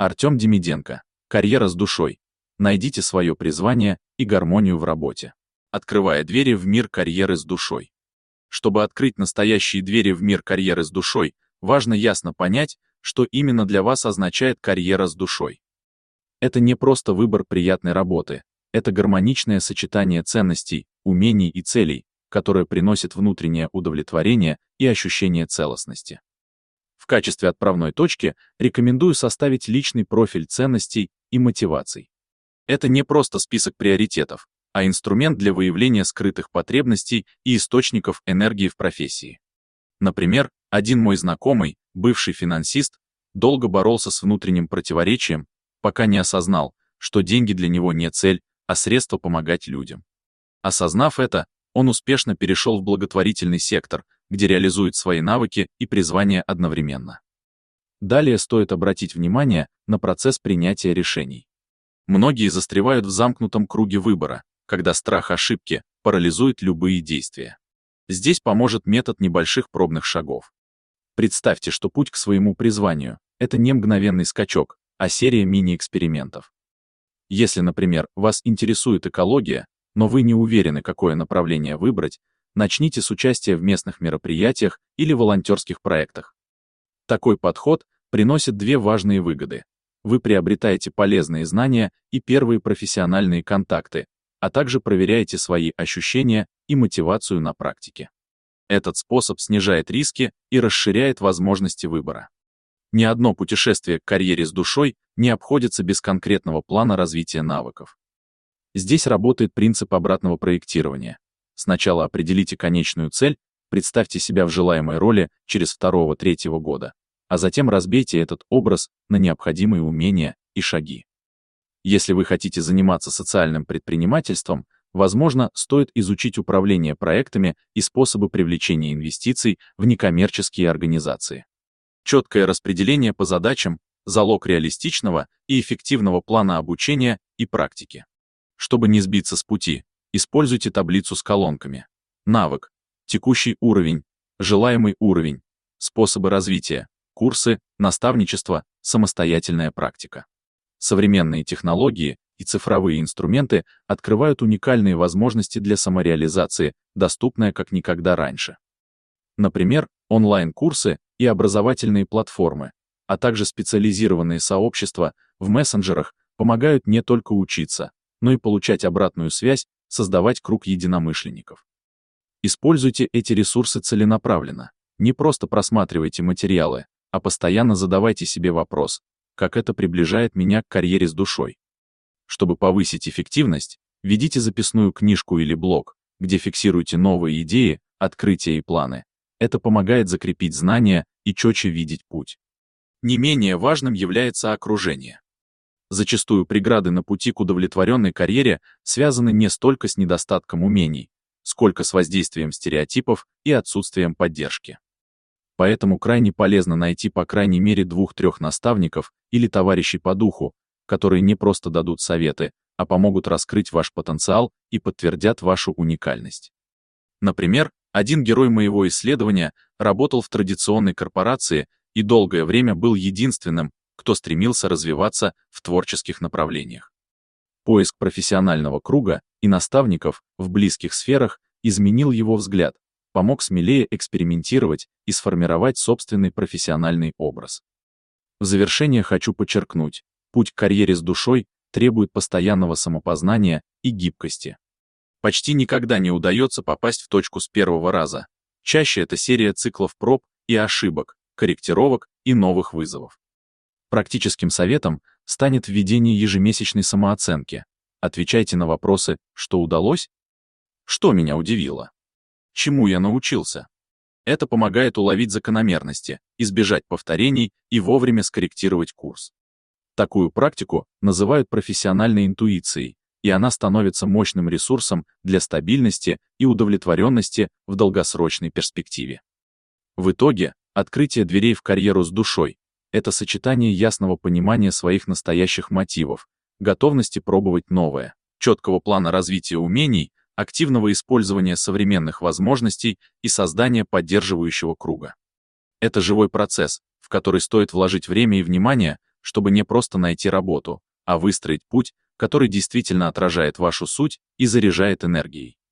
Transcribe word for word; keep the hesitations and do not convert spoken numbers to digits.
Артем Демиденко. Карьера с душой. Найдите свое призвание и гармонию в работе. Открывая двери в мир карьеры с душой. Чтобы открыть настоящие двери в мир карьеры с душой, важно ясно понять, что именно для вас означает карьера с душой. Это не просто выбор приятной работы, это гармоничное сочетание ценностей, умений и целей, которое приносит внутреннее удовлетворение и ощущение целостности. В качестве отправной точки рекомендую составить личный профиль ценностей и мотиваций. Это не просто список приоритетов, а инструмент для выявления скрытых потребностей и источников энергии в профессии. Например, один мой знакомый, бывший финансист, долго боролся с внутренним противоречием, пока не осознал, что деньги для него не цель, а средство помогать людям. Осознав это, он успешно перешел в благотворительный сектор, где реализует свои навыки и призвание одновременно. Далее стоит обратить внимание на процесс принятия решений. Многие застревают в замкнутом круге выбора, когда страх ошибки парализует любые действия. Здесь поможет метод небольших пробных шагов. Представьте, что путь к своему призванию — это не мгновенный скачок, а серия мини-экспериментов. Если, например, вас интересует экология, но вы не уверены, какое направление выбрать, начните с участия в местных мероприятиях или волонтерских проектах. Такой подход приносит две важные выгоды. Вы приобретаете полезные знания и первые профессиональные контакты, а также проверяете свои ощущения и мотивацию на практике. Этот способ снижает риски и расширяет возможности выбора. Ни одно путешествие к карьере с душой не обходится без конкретного плана развития навыков. Здесь работает принцип обратного проектирования. Сначала определите конечную цель, представьте себя в желаемой роли через второго-третьего года, а затем разбейте этот образ на необходимые умения и шаги. Если вы хотите заниматься социальным предпринимательством, возможно, стоит изучить управление проектами и способы привлечения инвестиций в некоммерческие организации. Четкое распределение по задачам – залог реалистичного и эффективного плана обучения и практики. Чтобы не сбиться с пути, используйте таблицу с колонками. Навык, текущий уровень, желаемый уровень, способы развития, курсы, наставничество, самостоятельная практика. Современные технологии и цифровые инструменты открывают уникальные возможности для самореализации, доступные как никогда раньше. Например, онлайн-курсы и образовательные платформы, а также специализированные сообщества в мессенджерах помогают не только учиться, но и получать обратную связь, создавать круг единомышленников. Используйте эти ресурсы целенаправленно. Не просто просматривайте материалы, а постоянно задавайте себе вопрос, как это приближает меня к карьере с душой. Чтобы повысить эффективность, ведите записную книжку или блог, где фиксируйте новые идеи, открытия и планы. Это помогает закрепить знания и четче видеть путь. Не менее важным является окружение. Зачастую преграды на пути к удовлетворенной карьере связаны не столько с недостатком умений, сколько с воздействием стереотипов и отсутствием поддержки. Поэтому крайне полезно найти по крайней мере двух-трех наставников или товарищей по духу, которые не просто дадут советы, а помогут раскрыть ваш потенциал и подтвердят вашу уникальность. Например, один герой моего исследования работал в традиционной корпорации и долгое время был единственным, кто стремился развиваться в творческих направлениях. Поиск профессионального круга и наставников в близких сферах изменил его взгляд, помог смелее экспериментировать и сформировать собственный профессиональный образ. В завершение хочу подчеркнуть, путь к карьере с душой требует постоянного самопознания и гибкости. Почти никогда не удается попасть в точку с первого раза. Чаще это серия циклов проб и ошибок, корректировок и новых вызовов. Практическим советом станет введение ежемесячной самооценки. Отвечайте на вопросы: что удалось? Что меня удивило? Чему я научился? Это помогает уловить закономерности, избежать повторений и вовремя скорректировать курс. Такую практику называют профессиональной интуицией, и она становится мощным ресурсом для стабильности и удовлетворенности в долгосрочной перспективе. В итоге, открытие дверей в карьеру с душой — это сочетание ясного понимания своих настоящих мотивов, готовности пробовать новое, четкого плана развития умений, активного использования современных возможностей и создания поддерживающего круга. Это живой процесс, в который стоит вложить время и внимание, чтобы не просто найти работу, а выстроить путь, который действительно отражает вашу суть и заряжает энергией.